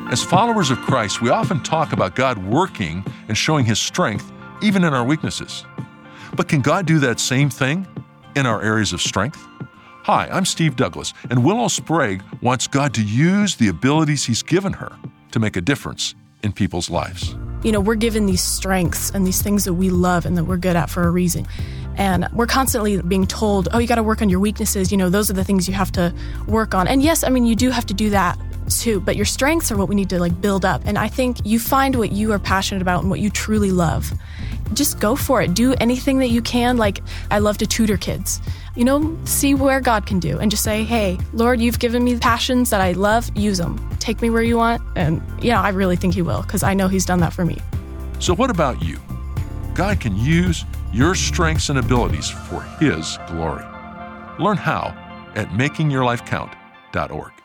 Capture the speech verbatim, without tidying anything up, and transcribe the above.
As followers of Christ, we often talk about God working and showing His strength even in our weaknesses. But can God do that same thing in our areas of strength? Hi, I'm Steve Douglas, and Willow Sprague wants God to use the abilities He's given her to make a difference in people's lives. You know, we're given these strengths and these things that we love and that we're good at for a reason. And we're constantly being told, oh, you got to work on your weaknesses. You know, those are the things you have to work on. And yes, I mean, you do have to do that too, but your strengths are what we need to like build up. And I think you find what you are passionate about and what you truly love. Just go for it. Do anything that you can. Like, I love to tutor kids. You know, see where God can do and just say, hey, Lord, you've given me passions that I love. Use them. Take me where you want. And, you know, I really think He will, because I know He's done that for me. So what about you? God can use your strengths and abilities for His glory. Learn how at making your life count dot org.